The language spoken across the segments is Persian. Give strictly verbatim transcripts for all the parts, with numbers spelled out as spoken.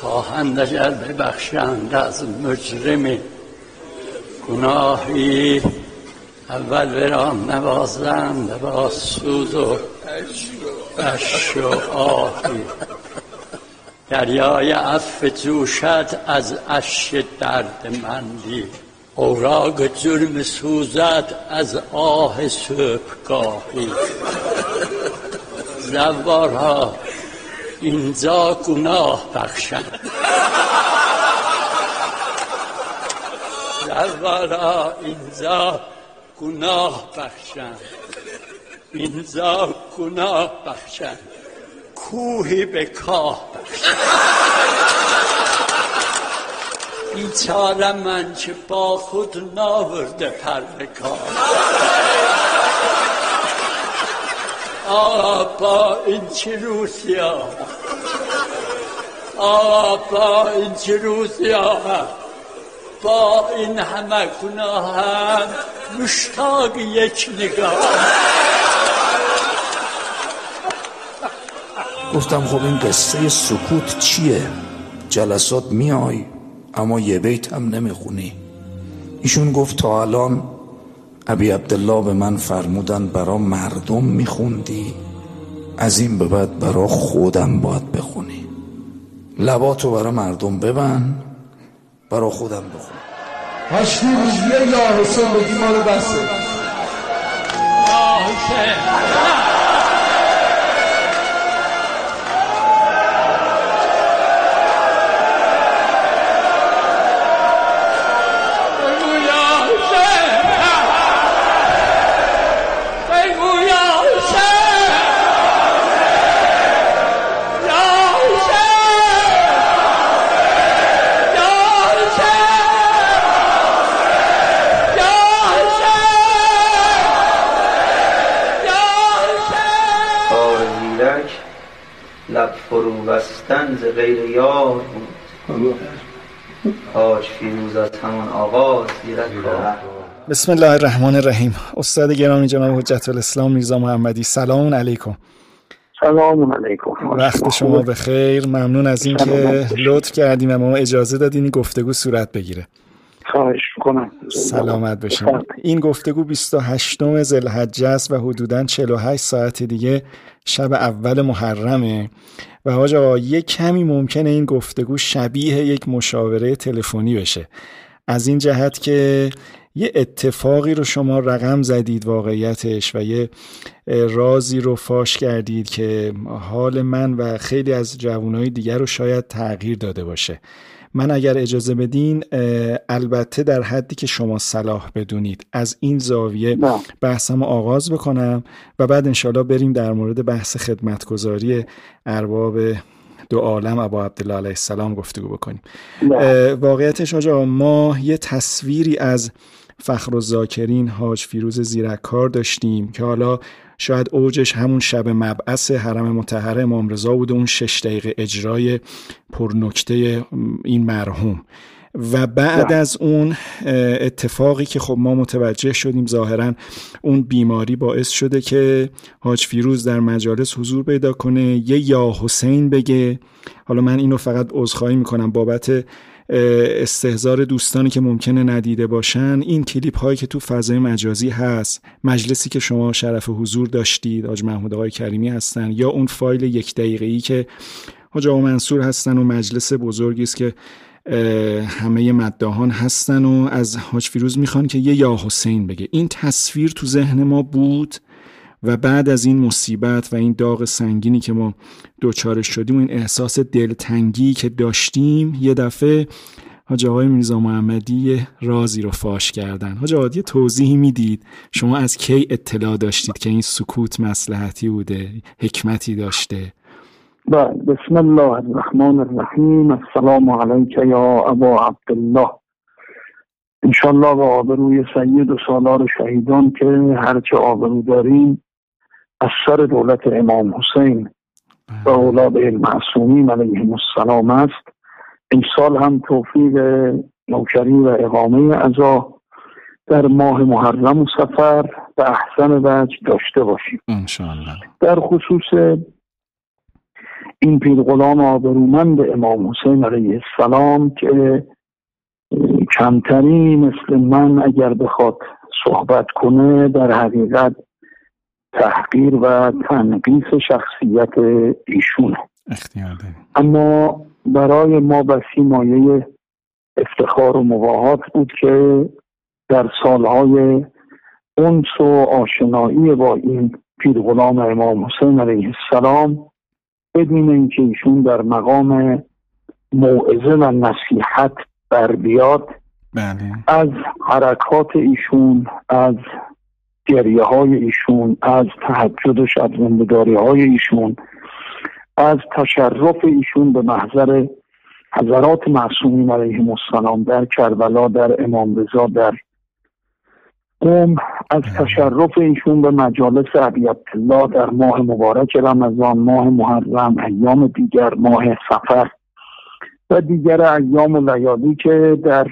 خواهند اگر ببخشند از مجرم گناهی، اول برام نوازند با سوز و اشک و آهی. دریای عفو جوشد از اشک دردمندی، اوراق جرم سوزد از آه صبحگاهی. زوارها اینجا گناه بخشند، زوارها اینجا گناه بخشند، اینجا گناه بخشند، کوهی به کاه بخشند. بیچاره من که با خود ناورده پر کاه. آه با این چه روسیا، آه با این چه روسیا، با این همه گناهم مشتاق یک نگاه. گفتم خب این قصه سکوت چیه؟ جلسات میای اما یه بیت هم نمیخونی. ایشون گفت تا الان ابی عبدالله به من فرمودن برا مردم میخوندی، از این به بعد برا خودم باید بخونی. لباتو برا مردم ببند، برا خودم بخون. هشتی روزیه یا حسین بگی مالو بسه. یا حسین لب فرو بستن ز غیر یار بود، کاش فیروز از همان آغاز گیرد کار. بسم الله الرحمن الرحیم. استاد گرامی جناب حجت الاسلام میرزا محمدی، سلام علیکم. سلام علیکم. وقت شما بخیر. ممنون از این که لطف کردیم و ما اجازه دادین این گفتگو صورت بگیره. خواهش می‌کنم. سلامت باشین. این گفتگو بیست و هشتم ذوالحجه است و حدوداً چهل و هشت ساعت دیگه شب اول محرمه و حاج آقا یک کمی ممکنه این گفتگو شبیه یک مشاوره تلفنی بشه، از این جهت که یه اتفاقی رو شما رقم زدید واقعیتش و یه رازی رو فاش کردید که حال من و خیلی از جوانای دیگر رو شاید تغییر داده باشه. من اگر اجازه بدین البته در حدی که شما صلاح بدونید از این زاویه بحثمو آغاز بکنم و بعد انشالله بریم در مورد بحث خدمتگزاری ارباب دو عالم ابا عبدالله علیه السلام گفتگو بکنیم. واقعیتش آجا ما یه تصویری از فخرالذاکرین حاج فیروز زیرکار داشتیم که حالا شاید اوجش همون شب مبعث حرم مطهر امام رضا بود، اون شش دقیقه اجرای پرنکته این مرحوم و بعد از اون اتفاقی که خب ما متوجه شدیم ظاهرا اون بیماری باعث شده که حاج فیروز در مجالس حضور پیدا کنه، یه یا حسین بگه. حالا من اینو فقط عذرخواهی میکنم بابت استهزار دوستانی که ممکنه ندیده باشن. این کلیپ هایی که تو فضای مجازی هست، مجلسی که شما شرف حضور داشتید، حاج محمود آقای کریمی هستن، یا اون فایل یک دقیقه‌ای که حاج آقا منصور هستن و مجلس بزرگی است که همه مداحان هستن و از حاج فیروز میخوان که یه یا حسین بگه. این تصویر تو ذهن ما بود و بعد از این مصیبت و این داغ سنگینی که ما دوچارش شدیم و این احساس دلتنگی که داشتیم، یه دفعه حاج آقای میرزا محمدی رازی رو فاش کردن. حاج آقا یه توضیحی میدید شما از کی اطلاع داشتید که این سکوت مصلحتی بوده، حکمتی داشته؟ بسم الله الرحمن الرحیم. السلام علیک یا ابا عبدالله. انشالله با آبروی سید و سالار شهیدان که هرچه آبرو داریم از سر دولت امام حسین و اولاد المعصومین علیهم السلام است. امسال هم توفیق نوکری و اقامه عزا در ماه محرم و صفر به احسن وجه داشته باشیم انشالله. در خصوص این پیر غلام آبرومند امام حسین علیه السلام که کمتری مثل من اگر بخواد صحبت کنه در حقیقت تحقیر و تنقیص شخصیت ایشونه. اختیار داریم. اما برای ما بسی مایه افتخار و مباهات بود که در سالهای انس و آشنایی با این پیر غلام امام حسین علیه السلام بدون اینکه ایشون در مقام موعظه و نصیحت بر بیاد، بله. از حرکات ایشون، از گریه های ایشون، از تهجد و شب‌زنده‌داری های ایشون، از تشرف ایشون به محضر حضرات معصومین علیهم السلام در کربلا، در امام رضا، در قم، از تشرف ایشون به مجالس ابی عبدالله در ماه مبارک رمضان، ماه محرم، ایام دیگر، ماه صفر و دیگر ایام و لیالی که در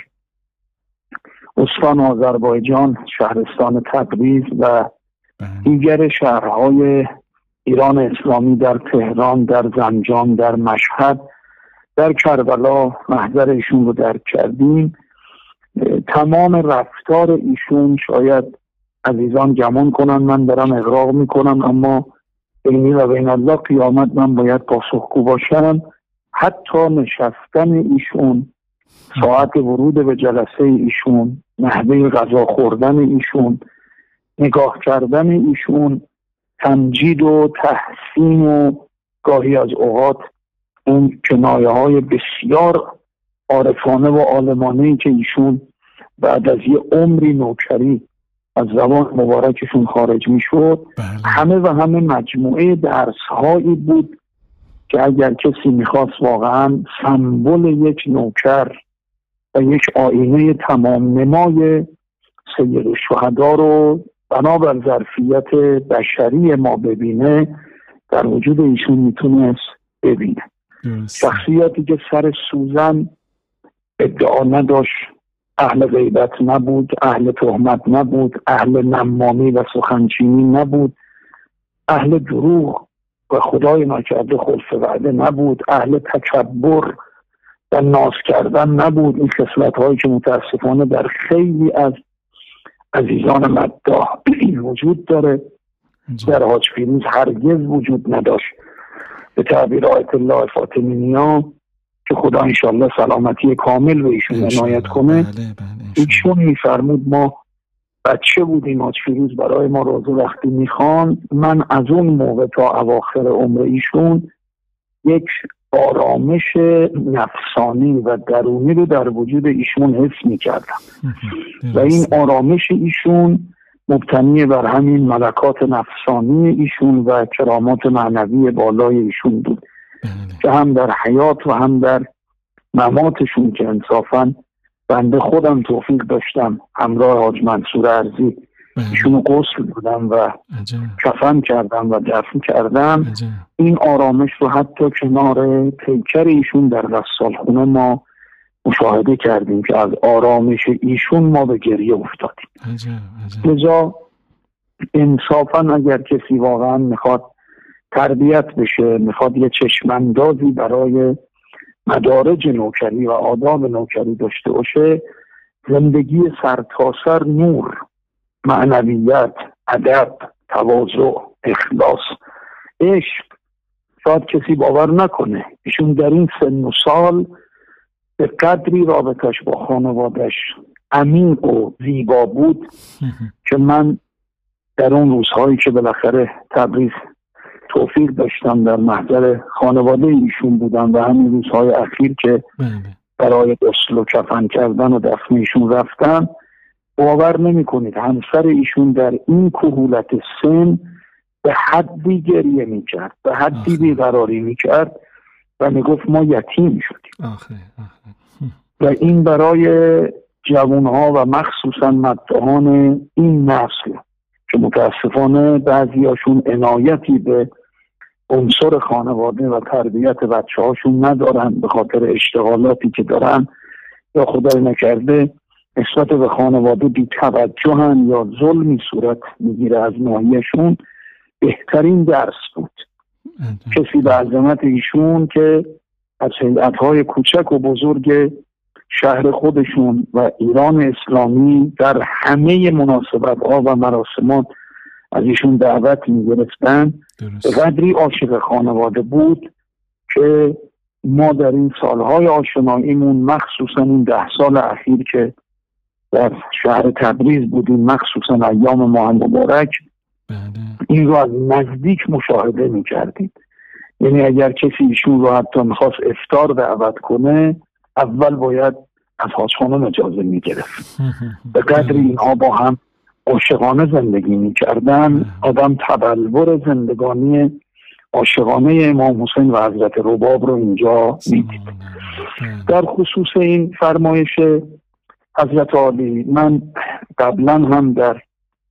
استان آذربایجان، شهرستان تبریز و دیگر شهرهای ایران اسلامی، در تهران، در زنجان، در مشهد، در کربلا محضر ایشون رو درک کردیم. تمام رفتار ایشون، شاید عزیزان گمان کنن من دارم اغراق میکنم، اما بینی و بین الله قیامت من باید پاسخگو باشم. حتی نشستن ایشون، ساعت ورود به جلسه ایشون، نحوه غذا خوردن ایشون، نگاه کردن ایشون، تمجید و تحسین و گاهی از اوقات اون کنایه های بسیار عارفانه و عالمانه‌ای که ایشون بعد از یه عمری نوکری از زبان مبارکشون خارج می شد، همه و همه مجموعه درس هایی بود که اگر کسی میخواست واقعا سمبل یک نوکر و یک آینه تمام نمای سید الشهدا رو بنابر ظرفیت بشری ما ببینه، در وجود ایشون میتونست ببینه. شخصیتی که سر سوزن ادعا نداشت، اهل غیبت نبود، اهل تهمت نبود، اهل نمامی و سخنچینی نبود، اهل دروغ و خدای ناکرده خلف وعده نبود، اهل تکبر و ناز کردن نبود. این خصلت هایی که متاسفانه در خیلی از عزیزان مداح وجود داره، در حاج فیروز هرگز وجود نداشت. به تعبیر آیت الله فاطمی نیا که خدا انشالله سلامتی کامل به ایشون عنایت کنه، ایشون میفرمود ما بچه بودیم، حاج فیروز برای ما روزه وقتی میخواند، من از اون موقع تا اواخر عمر ایشون یک آرامش نفسانی و درونی رو در وجود ایشون حس میکردم و این آرامش ایشون مبتنی بر همین ملکات نفسانی ایشون و کرامات معنوی بالای ایشون بود که هم در حیات و هم در مماتشون که انصافاً بنده خودم توفیق داشتم همراه حاج منصور ارزی ایشونو غسل بودم و کفن کردم و دفن کردم. این آرامش رو حتی کنار پیکر ایشون در غسالخونه ما مشاهده کردیم که از آرامش ایشون ما به گریه افتادیم. لذا انصافاً اگر کسی واقعا میخواد تربیت بشه، میخواد یه چشماندازی برای مدارج نوکری و آداب نوکری داشته باشه، زندگی سرتاسر نور، معنویت، ادب، تواضع، اخلاص، عشق. شاید کسی باور نکنه ایشون در این سن و سال به قدری رابطش با خانوادش عمیق و زیبا بود که من در اون روزهایی که بالاخره تبریز توفیق داشتم در محضر خانواده ایشون بودم و همین روزهای اخیر که برای غسل و کفن کردن و دفن ایشون رفتم، باور نمی کنید همسر ایشون در این کهولت سن به حدی گریه می کرد، به حدی بیقراری می کرد و می گفت ما یتیم شدیم. آخه. آخه. و این برای جوانها و مخصوصا مدعان این نسل که متاسفانه بعضی هاشون عنایتی به عنصر خانواده و تربیت بچه هاشون ندارن به خاطر اشتغالاتی که دارن یا خدای نکرده نسبت به خانواده بی توجهن یا ظلمی صورت میگیره از ناحیه‌شون، بهترین درس بود کسی به عظمت ایشون که از هیئت‌های کوچک و بزرگ شهر خودشون و ایران اسلامی در همه مناسبت‌ها و مراسمات از ایشون دعوت می‌گرفتن، به قدری عاشق خانواده بود که ما در این سالهای آشناییمون، مخصوصا این ده سال اخیر که در شهر تبریز بودیم، مخصوصا ایام ماه مبارک، این رو از نزدیک مشاهده می‌کردیم. یعنی اگر کسی ایشون رو حتی می‌خواست افطار دعوت کنه، اول باید از حاج خانم اجازه می‌گرفت. به قدر اینها با هم عاشقانه زندگی می‌کردن. آدم تبلور زندگانی عاشقانه امام حسین و حضرت رباب رو اینجا می‌دید. در خصوص این فرمایش حضرت عالی، من قبلا هم در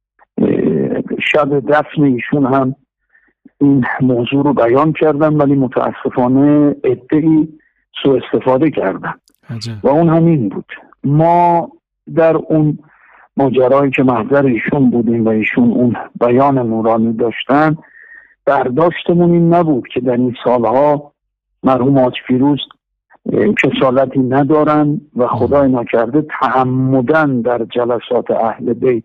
شب دفن ایشون هم این موضوع رو بیان کردم، ولی متاسفانه عده‌ای سوء استفاده کردن و اون همین بود. ما در اون ماجرایی که محضر ایشون بودیم و ایشون اون بیان نورانی داشتن، برداشتمون این نبود که در این سالها مرحوم حاج فیروز کسالتی ندارن و خدای نکرده تعمدن در جلسات اهل بیت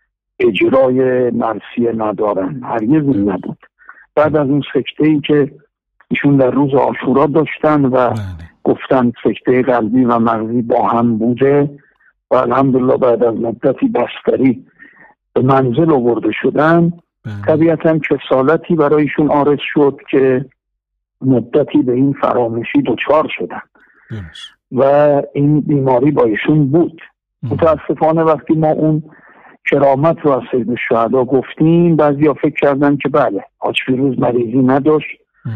اجرای مرثیه ندارن. هرگز این نبود. بعد از اون سکته‌ای که ایشون در روز عاشورا داشتن و گفتن سکته قلبی و مغزی با هم بوده و الحمدلله بعد از مدتی بستری به منزل آورده شدن، طبیعتاً کسالتی برایشون عارض شد که مدتی به این فراموشی دچار شدن و این بیماری با ایشون بود. متاسفانه وقتی ما اون کرامت رو از سید الشهدا گفتیم، بعضیا فکر کردن که بله حاج فیروز مریضی نداشت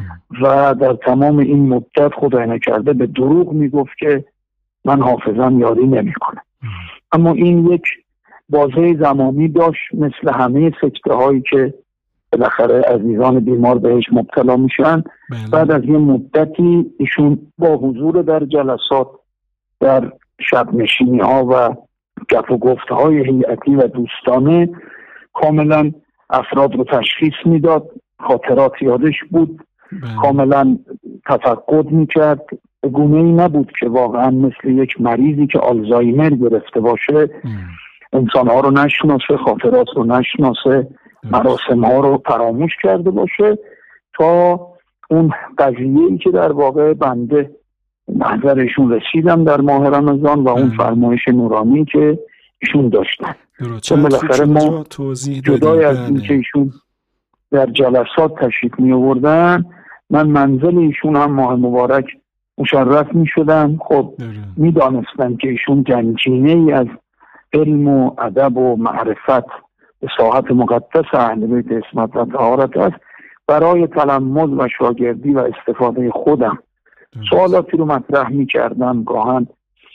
و در تمام این مدت خدای نکرده به دروغ میگفت که من حافظم یاری نمیکنه. اما این یک بازه زمانی داشت، مثل همه سکته هایی که بالاخره عزیزان بیمار بهش مبتلا میشن. بعد از یه مدتی ایشون با حضور در جلسات، در شب نشینی ها و گپ و گفت های هیئتی و دوستانه کاملا افراد رو تشخیص میداد، خاطرات یادش بود، کاملا تفقد میکرد. به گونه ای نبود که واقعا مثل یک مریضی که آلزایمر گرفته باشه انسان ها رو نشناسه، خاطرات رو نشناسه، مراسم ها رو فراموش کرده باشه، تا اون قضیه‌ای که در واقع بنده محضر ایشون رسیدم در ماه رمضان و اون فرمایش نورانی که ایشون داشتن. چون بالاخره ما جدای از این که ایشون در جلسات تشریف می آوردن، من منزل ایشون هم ماه مبارک مشرف می شدم. خب می دانستم که ایشون گنجینه ای از علم و ادب و معرفت به ساحت مقدس اهل بیت عصمت و طهارت است. برای تلمذ و شاگردی و استفاده خودم سوالاتی رو مطرح می کردم، گاهن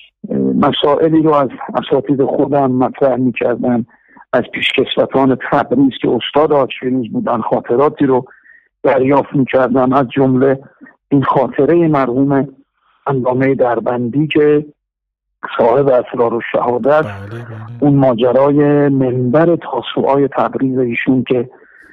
مسائلی رو از اساتید خودم مطرح می کردم، از پیشکسوتان تبریز که استاد حاج فیروز بودن خاطراتی رو دریافت می کردم، از جمله این خاطره مرحوم علامه دربندی که صاحب اسرار و شهادت، بله بله. اون ماجرای منبر تاسوعای تبریز ایشون که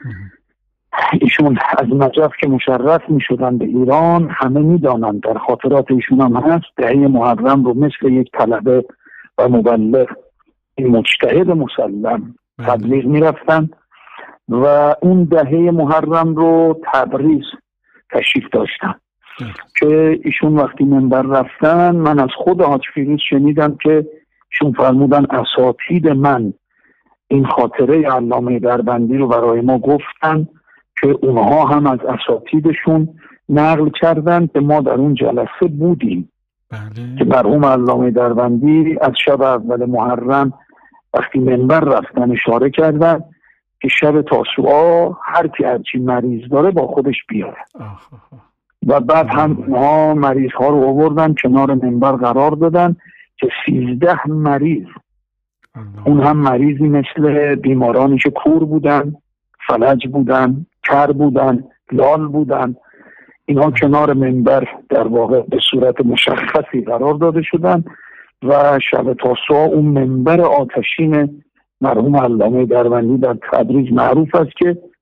ایشون از نجف که مشرف می شدن به ایران، همه می دانند در خاطرات ایشون هم هست، دهه محرم رو مثل یک طلبه و مبلغ این مجتهد مسلم تبلیغ می رفتن و اون دهه محرم رو تبریز تشریف داشتن که ایشون وقتی منبر رفتن، من از خود حاج فیروز شنیدم که ایشون فرمودن اساتید من این خاطره علامه دربندی رو برای ما گفتن که اونها هم از اساتیدشون نقل کردن که ما در اون جلسه بودیم. بله. که مرحوم علامه دربندی از شب اول محرم وقتی منبر رفتن اشاره کردن که شب تاسوعا هر کی هرچی مریض داره با خودش بیاره. آخ آخ. و بعد هم اونها مریض ها رو آوردن کنار منبر قرار دادن که سیزده مریض، اون هم مریضی مثل بیمارانی که کور بودن، فلج بودن، کر بودن، لال بودن، اینها کنار منبر در واقع به صورت مشخصی قرار داده شدن و شب تاسوعا اون منبر آتشین مرحوم علامه دربندی در تبریز معروف است که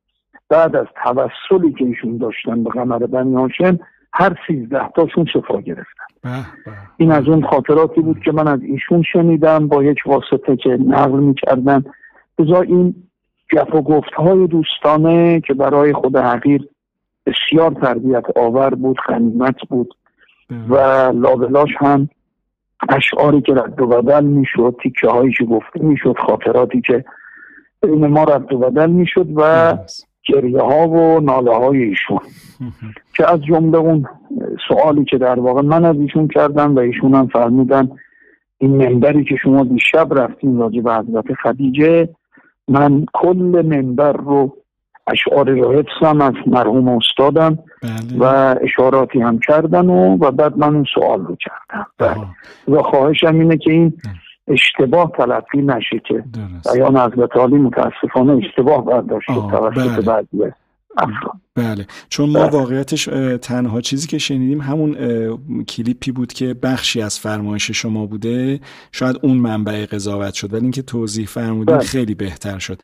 بعد از توسلی که ایشون داشتن به قمر بنی هاشم هر سیزده تاشون شفا گرفتن. این از اون خاطراتی بود که من از ایشون شنیدم با یک واسطه که نقل میکردن. بذار این گپ و گفتهای دوستانه که برای خود حقیر بسیار تربیت آور بود، غنیمت بود و لابلاش هم اشعاری که رد و بدل میشد، تیکه هایی که گفته میشد، خاطراتی که بین ما رد و بدل میشد و گریه ها و ناله های ایشون که از جمله اون سوالی که در واقع من از ایشون کردم و ایشون هم فرمودن این منبری که شما دیشب رفتین راجع به حضرت خدیجه، من کل منبر رو اشعار رو حفظم از مرحوم استادم بله. و اشاراتی هم کردن و, و بعد من اون سوال رو کردم بله. و خواهشم اینه که این اشتباه تلقی نشه که بیان حضرت عالی متاسفانه اشتباه برداشته توسط بله. بعضی افراد. بله چون ما بله. واقعیتش تنها چیزی که شنیدیم همون کلیپی بود که بخشی از فرمایش شما بوده، شاید اون منبع قضاوت شد، ولی اینکه توضیح فرمودین بله. خیلی بهتر شد.